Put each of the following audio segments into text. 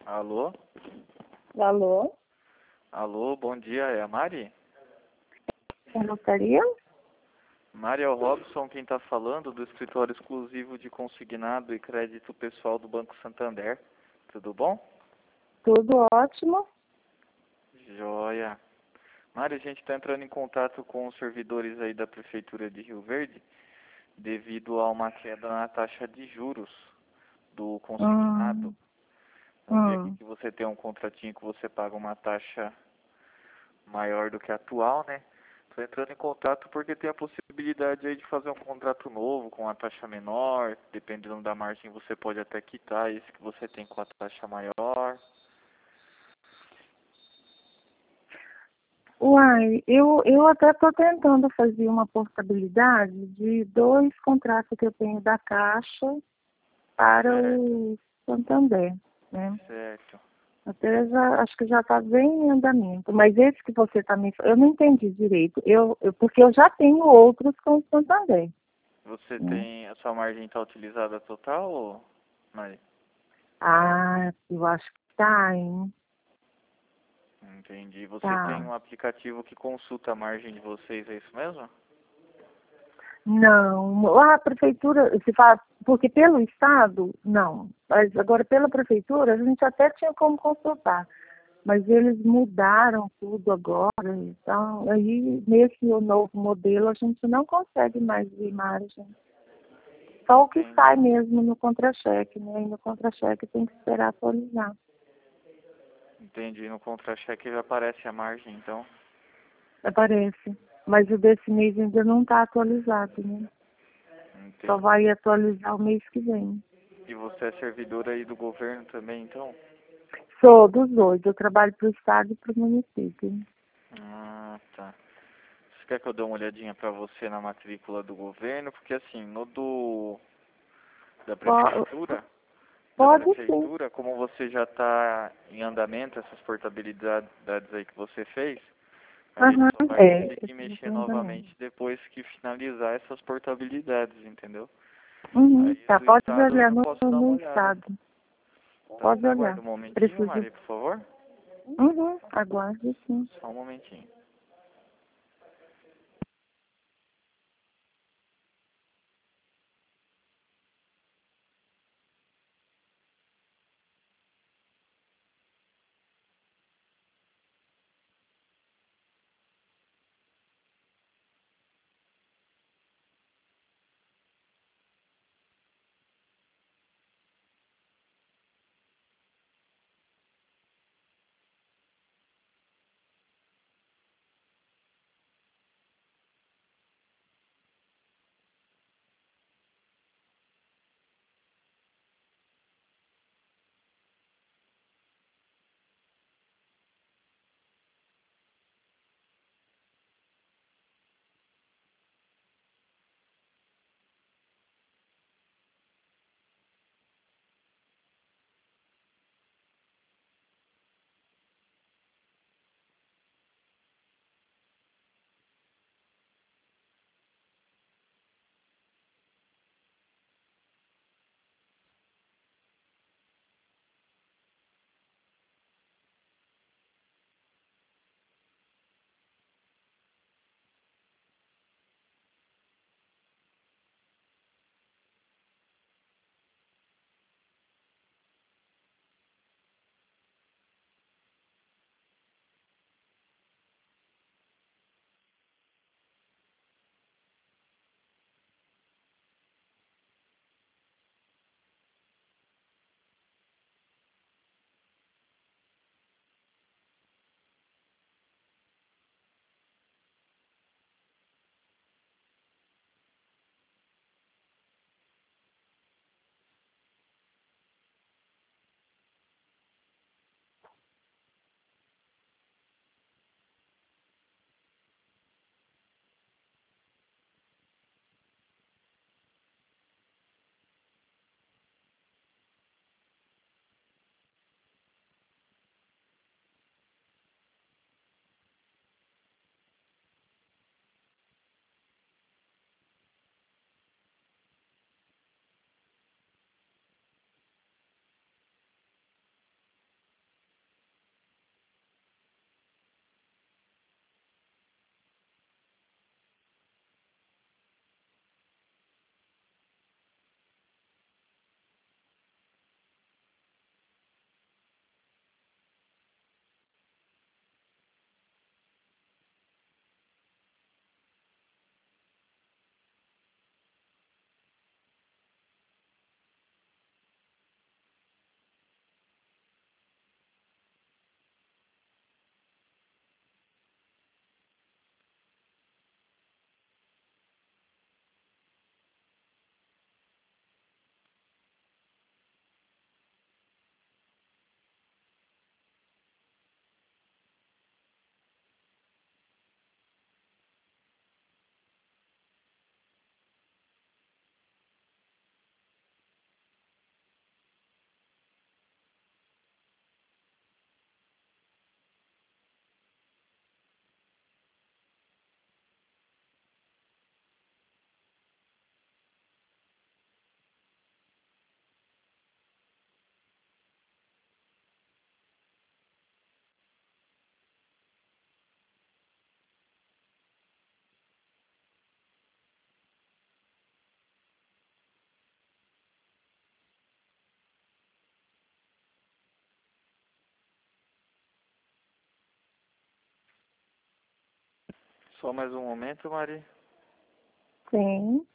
Alô? Alô? Alô, bom dia, é a Mari? Quem gostaria? Mari, é o Robson quem está falando do escritório exclusivo de consignado e crédito pessoal do Banco Santander. Tudo bom? Tudo ótimo. Joia. Mari, a gente está entrando em contato com os servidores aí da Prefeitura de Rio Verde devido a uma queda na taxa de juros do consignado. Hum, Eu vi aqui hum. que você tem um contratinho que você paga uma taxa maior do que a atual, né? Estou entrando em contato porque tem a possibilidade aí de fazer um contrato novo com a taxa menor, dependendo da margem você pode até quitar esse que você tem com a taxa maior. Uai, eu até estou tentando fazer uma portabilidade de 2 contratos que eu tenho da Caixa para Certo, o Santander, né? certo. Até já, acho que já está bem em andamento. Mas esse que você está me falando, eu não entendi direito. Porque eu já tenho outros com o Santander, Você né? tem, a sua margem está utilizada total, ou Mari? Ah, eu acho que tá, hein? Entendi. Você tem Tá. um aplicativo que consulta a margem de vocês, é isso mesmo? Não, a prefeitura, se fala, porque pelo Estado, não. Mas agora pela prefeitura, a gente até tinha como consultar. Mas eles mudaram tudo agora. Então, aí nesse novo modelo a gente não consegue mais ver margem. Só o que sai Entendi. mesmo no contra-cheque, né? E no contra-cheque tem que esperar atualizar. Entendi. No contra-cheque já aparece a margem, então. Aparece. Mas o desse mês ainda não está atualizado, né? Só Entendi. vai atualizar o mês que vem. E você é servidora aí do governo também, então? Sou dos dois, eu trabalho para o Estado e para o município. Ah, tá. Você quer que eu dê uma olhadinha pra você na matrícula do governo? Porque assim, no do da Po- prefeitura, Pode sim. como você já está em andamento, essas portabilidades aí que você fez, a gente Aham, só vai é, eu conseguir tenho mexer também. novamente depois que finalizar essas portabilidades, entendeu? Uhum, Aí a tá, do pode estado eu olhar já posso dar uma no olhada. Estado. Tá, Pode você olhar. aguarda um momentinho, Preciso. Maria, por favor? Uhum, aguarde sim. Só um momentinho. Só mais um momento, Mari. Sim.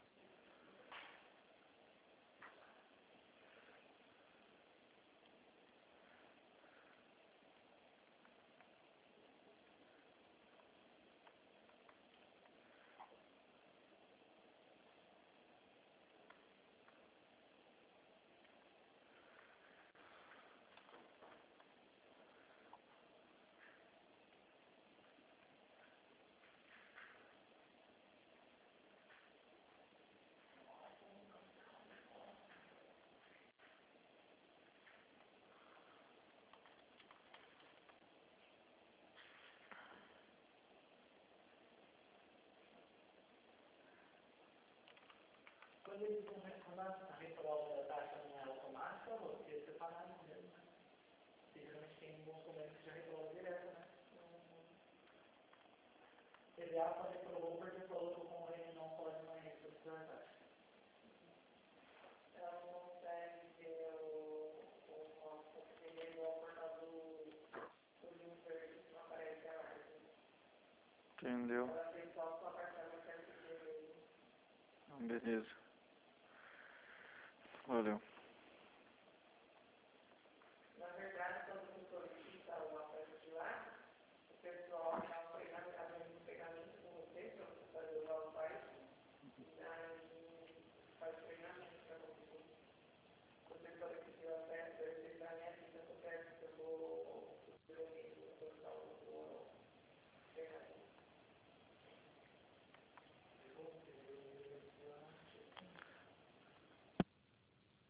Quando eles vão a reprova da taxa não é automática, você é separado mesmo, né? Porque geralmente tem alguns convênios que já reprova direto, né? PVA só reprovou porque falou que o convênio não pode mais receber a taxa. Ela não consegue ter o primeiro portador do livro verde que não aparece a arte. Entendeu? Ela fez só a sua parcela que é o primeiro. Beleza. Valeu.